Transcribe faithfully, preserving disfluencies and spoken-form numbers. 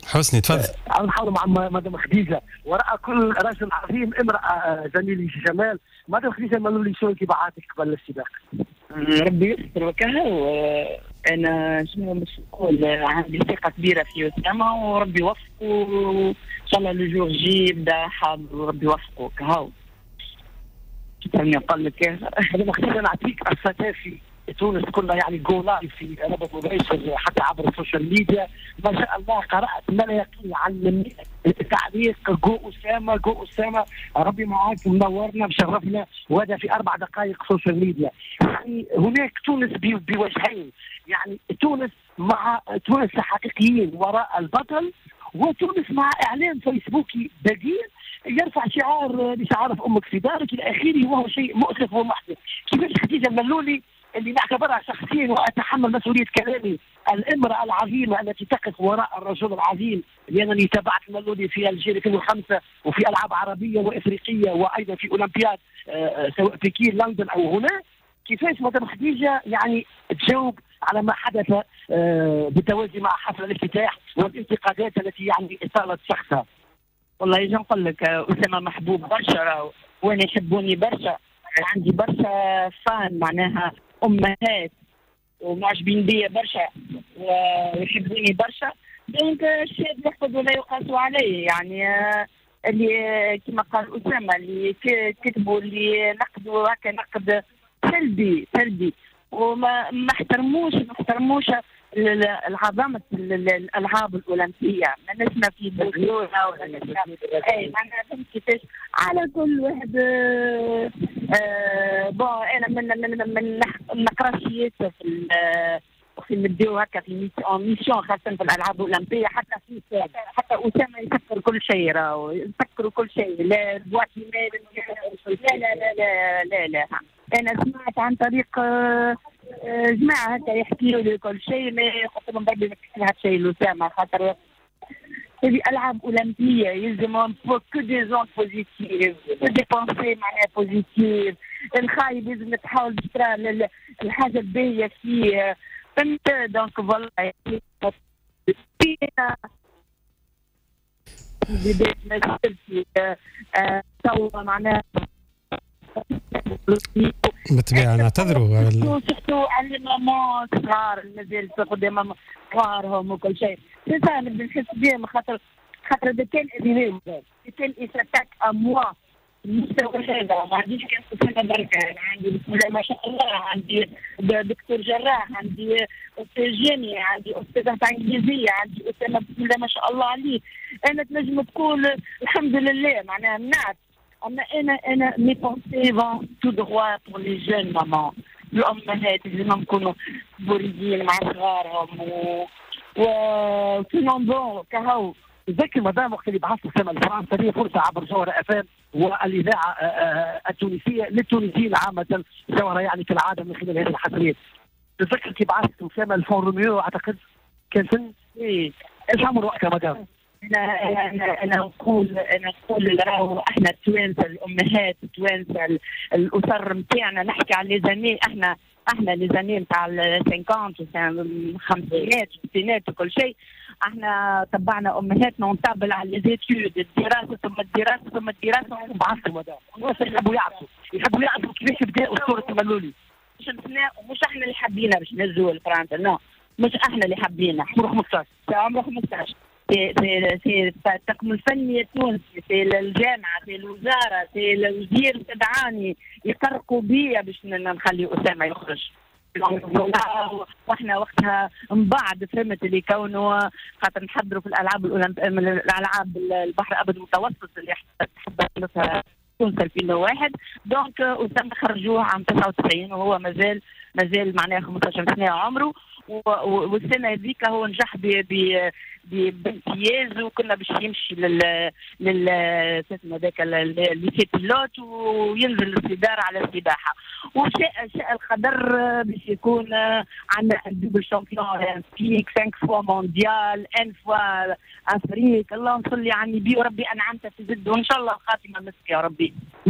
حسني تفضل. نحاول مع مدام خديجه، وراء كل رجل عظيم امراه زميلي جمال. مدام خديجه ملولي شو انطباعاتك قبل السباق؟ ربي يستر وكها. وانا شنو باش نقول، عندي ثقه كبيره في اسامه وربي يوفقه ان شاء الله. لو جور جي يبدا حاضر وربي يوفقه كهو. شكرا نقول لك. مدام خديجه نعطيك الفتاه في تونس كلها يعني جو لايف في رابط مباشر حتى عبر السوشيال ميديا. ما شاء الله قرات ما لا يقل عن تعليق جو اسامه جو اسامه. ربي معاك، منورنا مشرفنا، وهذا في اربع دقائق سوشيال ميديا. يعني هناك تونس بوجهين، يعني تونس مع تونس الحقيقيين وراء البطل، وتونس مع اعلام فيسبوكي بديل يرفع شعار مش عارف امك في دارك الى اخره، وهو شيء مؤسف ومحزن. كيفاش خديجه الملولي اللي نعتبرها شخصيا واتحمل مسؤوليه كلامي الامراه العظيمه التي تقف وراء الرجل العظيم، لانني تابعت الملولي في الجيل ألفين وخمسة وفي العاب عربيه وافريقيه وايضا في اولمبياد سواء بكين لندن او هنا. كيفاش مدام خديجه يعني تجاوب على ما حدث بالتوازي مع حفل الافتتاح والانتقادات التي يعني اثارت شخصها؟ والله يجي نقول لك اسامه محبوب برشا وانا يحبوني برشا، عندي برشا فان معناها امهات ومعجبين بيا برشا ويحبوني برشا. دونك الشيء يحفظ ولا يقاس عليه، يعني اللي كما قال اسامه اللي كتبوا اللي نقدوا هكا نقد سلبي سلبي وما ما احترموش ما احترموش العظمه الالعاب الاولمبيه. ما نسمع في بطوله ولا نسمع اي معناها فهمت كيفاش على كل واحد. آه آه بون انا من من من نقرا سياسه في في نديو هكا في ميسيون خاصه في الالعاب الاولمبيه. حتى في حتى اسامه يفكر كل شيء، راهو يفكروا كل شيء. لا بواكي لا لا لا لا لا لا انا سمعت عن طريق آه جماعه هكا يحكيوا لي كل شيء، ما خاطر من بربي ما تحكي هذا الشيء لأسامة، خاطر هذه العاب اولمبيه يلزم كو دي زون بوزيتيف دي بونسي معناها بوزيتيف. الخايب لازم تحاول ترى الحاجه الباهيه فيه فهمت. دونك فوالا بدايه ما في توا معناها بالطبيعة نعتذروا شفتوا على ماما صغار مازال تاخذ ماما صغارهم وكل شيء. لسه نبدا نحس بهم خاطر خاطر اذا كان اذا كان يساتاك اموا المستوى هذا ما عنديش كان سنه بركه. عندي بسم الله ما شاء الله، عندي دكتور جراح، عندي استاذ جيمي، عندي استاذه انجليزيه، عندي اسامه بسم الله ما شاء الله عليه. انا تنجم تقول الحمد لله معناها منعت. أما أنا أنا مي بونسي فون تو دروا بور لي جون مامان، الأمهات اللي ما نكونوا بوردين مع صغارهم و و سينون بون كهو. ذكي مدام وقت اللي بعثت اسامه لفرنسا لي فرصه عبر جوهره اف ام والاذاعه التونسيه للتونسيين عامه جوهره يعني كالعاده من خلال هذه الحفلات. تذكر كي بعثت اسامه لفون روميو اعتقد كان سن ايش عمر وقتها مدام؟ انا انا انا نقول انا نقول راهو احنا التوانسه الامهات التوانسه الاسر نتاعنا نحكي على لي زاني. احنا احنا لي زاني نتاع الخمسينات الخمسينات والستينات وكل شيء. احنا تبعنا امهاتنا ونتابع على لي زيتود الدراسه ثم الدراسه ثم الدراسه بعثوا مدام. الناس يحبوا يعرفوا يحبوا يعرفوا كيفاش بدا اسطوره الملولي. مش مش احنا اللي حابين باش نزلوا لفرنسا، نو مش احنا اللي حابين. عمره خمسطاش عمره خمسطاش في في في التقنيه الفنيه التونسي، في الجامعه، في الوزاره، في الوزير استدعاني يقرقوا بيا باش نخلي اسامه يخرج. واحنا وقتها من بعد فهمت اللي كونوا خاطر نحضروا في الالعاب الاولمبيه الالعاب البحر الابيض المتوسط اللي حبتها تونس ألفين وواحد. دونك اسامه خرجوه عام تسعة وتسعين وهو مازال مازال معناها خمسطاش سنه عمره. والسنه هذيك هو نجح بامتياز وكنا باش يمشي لل لل اسمه هذاك اللي بيلوت وينزل للصداره على السباحه. وشاء شاء القدر باش يكون عندنا دوبل شامبيون بيك خمس فوا مونديال ان فوا افريك. اللهم صل على النبي وربي انعمت في زد وان شاء الله الخاتمه مسك يا ربي.